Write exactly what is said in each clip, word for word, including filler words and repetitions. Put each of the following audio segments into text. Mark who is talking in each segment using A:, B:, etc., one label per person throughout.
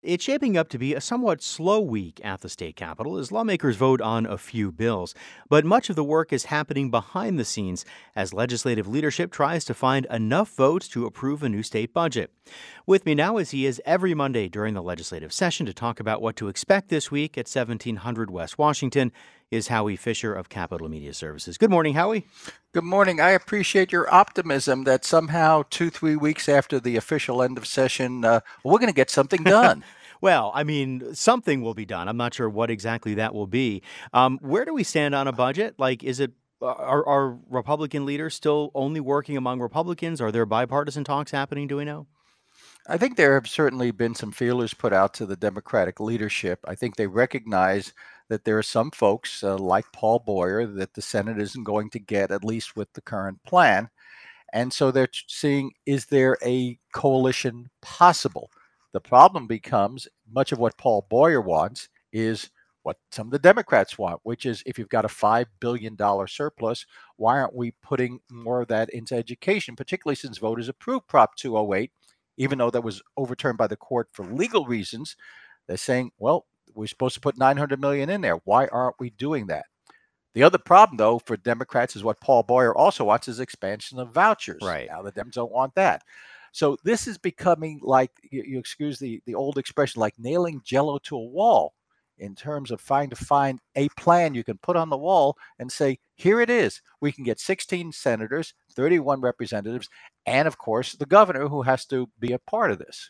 A: It's shaping up to be a somewhat slow week at the state capitol as lawmakers vote on a few bills. But much of the work is happening behind the scenes as legislative leadership tries to find enough votes to approve a new state budget. With me now, as he is every Monday during the legislative session to talk about what to expect this week at seventeen hundred West Washington, is Howie Fisher of Capitol Media Services. Good morning, Howie.
B: Good morning. I appreciate your optimism that somehow two, three weeks after the official end of session, uh, we're going to get something done.
A: Well, I mean, something will be done. I'm not sure what exactly that will be. Um, where do we stand on a budget? Like, is it are, are Republican leaders still only working among Republicans? Are there bipartisan talks happening? Do we know?
B: I think there have certainly been some feelers put out to the Democratic leadership. I think they recognize that there are some folks uh, like Paul Boyer that the Senate isn't going to get, at least with the current plan. And so they're seeing, is there a coalition possible? The problem becomes much of what Paul Boyer wants is what some of the Democrats want, which is if you've got a five billion dollars surplus, why aren't we putting more of that into education, particularly since voters approved Prop two oh eight, even though that was overturned by the court for legal reasons. They're saying, well, we're supposed to put nine hundred million dollars in there. Why aren't we doing that? The other problem, though, for Democrats is what Paul Boyer also wants is expansion of vouchers.
A: Right.
B: Now the Dems don't want that. So this is becoming like, you, you excuse the, the old expression, like nailing jello to a wall in terms of trying to find a plan you can put on the wall and say, here it is. We can get sixteen senators, thirty-one representatives, and of course, the governor who has to be a part of this.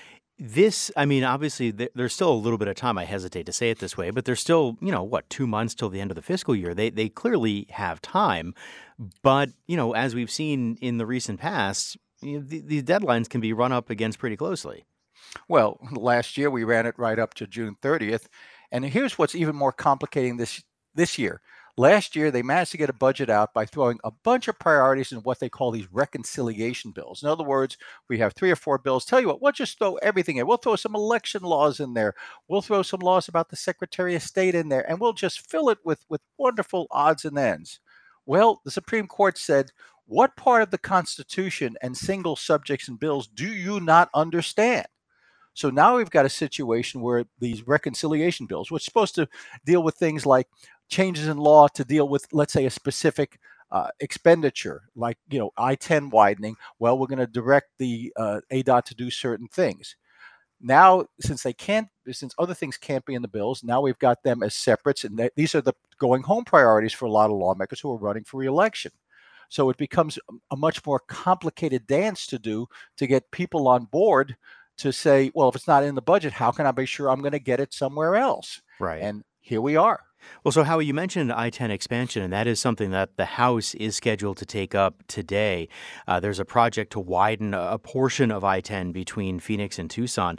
A: This, I mean, obviously, th- there's still a little bit of time. I hesitate to say it this way, but there's still, you know, what, two months till the end of the fiscal year. They they clearly have time, but you know, as we've seen in the recent past, you know, th- these deadlines can be run up against pretty closely.
B: Well, last year we ran it right up to June thirtieth. And here's what's even more complicating this this year. Last year, they managed to get a budget out by throwing a bunch of priorities in what they call these reconciliation bills. In other words, we have three or four bills. Tell you what, we'll just throw everything in. We'll throw some election laws in there. We'll throw some laws about the Secretary of State in there, and we'll just fill it with, with wonderful odds and ends. Well, the Supreme Court said, what part of the Constitution and single subjects and bills do you not understand? So now we've got a situation where these reconciliation bills, which are supposed to deal with things like changes in law to deal with, let's say, a specific uh, expenditure, like you know I ten widening. Well, we're going to direct the uh, A D O T to do certain things. Now, since they can't, since other things can't be in the bills, now we've got them as separates, and th- these are the going home priorities for a lot of lawmakers who are running for reelection. So it becomes a much more complicated dance to do to get people on board to say, well, if it's not in the budget, how can I be sure I'm going to get it somewhere else?
A: Right.
B: And here we are.
A: Well, so Howie, you mentioned I ten expansion, and that is something that the House is scheduled to take up today. Uh, there's a project to widen a a portion of I ten between Phoenix and Tucson.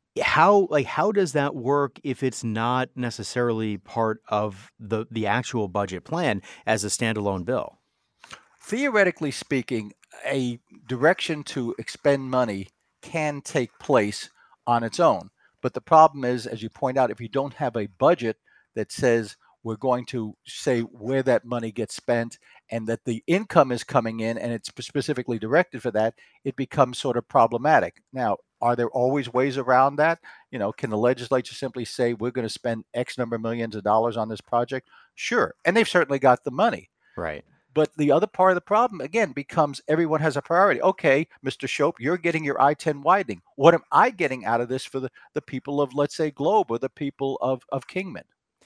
A: How like how does that work if it's not necessarily part of the the actual budget plan as a standalone bill?
B: Theoretically speaking, a direction to expend money can take place on its own. But the problem is, as you point out, if you don't have a budget that says we're going to say where that money gets spent and that the income is coming in and it's specifically directed for that, it becomes sort of problematic. Now, are there always ways around that? You know, can the legislature simply say we're going to spend X number of millions of dollars on this project? Sure. And they've certainly got the money.
A: Right.
B: But the other part of the problem, again, becomes everyone has a priority. Okay, mister Shope, you're getting your I ten widening. What am I getting out of this for the, the people of, let's say, Globe or the people of, of Kingman?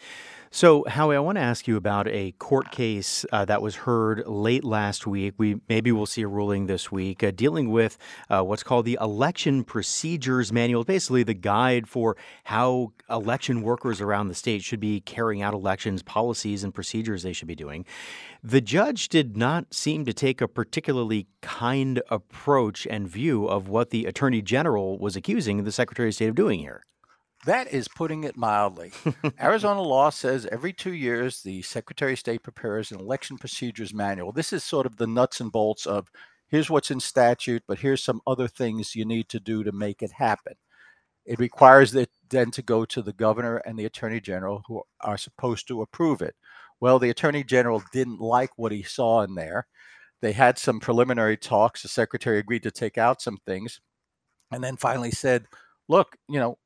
A: So, Howie, I want to ask you about a court case uh, that was heard late last week. We maybe we'll see a ruling this week uh, dealing with uh, what's called the Election Procedures Manual, basically the guide for how election workers around the state should be carrying out elections, policies, and procedures they should be doing. The judge did not seem to take a particularly kind approach and view of what the Attorney General was accusing the Secretary of State of doing here.
B: That is putting it mildly. Arizona law says every two years the Secretary of State prepares an election procedures manual. This is sort of the nuts and bolts of here's what's in statute, but here's some other things you need to do to make it happen. It requires it then to go to the governor and the attorney general who are supposed to approve it. Well, the attorney general didn't like what he saw in there. They had some preliminary talks. The secretary agreed to take out some things and then finally said, look, you know,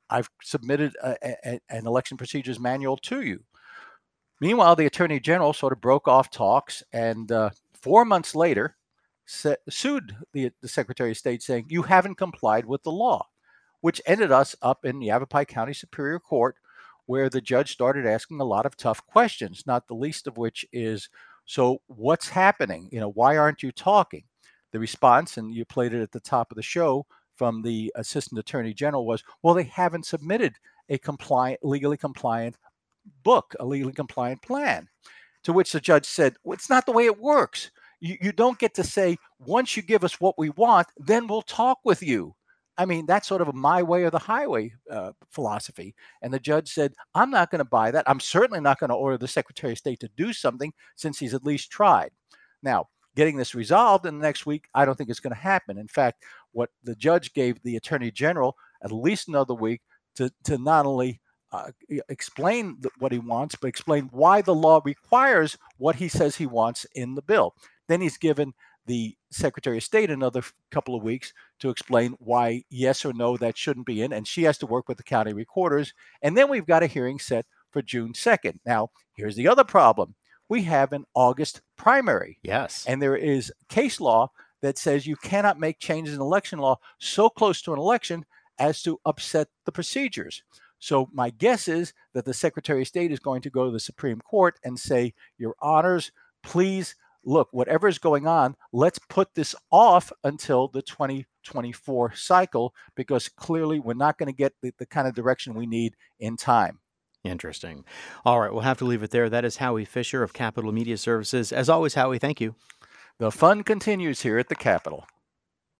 B: I've submitted a, a, an election procedures manual to you. Meanwhile, the Attorney General sort of broke off talks, and uh, four months later, se- sued the, the Secretary of State, saying, you haven't complied with the law, which ended us up in Yavapai County Superior Court, where the judge started asking a lot of tough questions, not the least of which is, so what's happening? You know, why aren't you talking? The response, and you played it at the top of the show from the Assistant Attorney General, was, well, they haven't submitted a compliant, legally compliant book, a legally compliant plan. To which the judge said, well, it's not the way it works. You, you don't get to say, once you give us what we want, then we'll talk with you. I mean, that's sort of a my way or the highway uh, philosophy. And the judge said, I'm not going to buy that. I'm certainly not going to order the Secretary of State to do something since he's at least tried. Now, getting this resolved in the next week, I don't think it's going to happen. In fact, what the judge gave the Attorney General at least another week to, to not only uh, explain the, what he wants, but explain why the law requires what he says he wants in the bill. Then he's given the Secretary of State another couple of weeks to explain why yes or no that shouldn't be in, and she has to work with the county recorders. And then we've got a hearing set for June second. Now, here's the other problem. We have an August primary.
A: Yes.
B: And there is case law that says you cannot make changes in election law so close to an election as to upset the procedures. So my guess is that the Secretary of State is going to go to the Supreme Court and say, Your Honors, please look, whatever is going on, let's put this off until the twenty twenty-four cycle, because clearly we're not going to get the, the kind of direction we need in time.
A: Interesting. All right, we'll have to leave it there. That is Howie Fisher of Capitol Media Services. As always, Howie, thank you.
B: The fun continues here at the Capitol.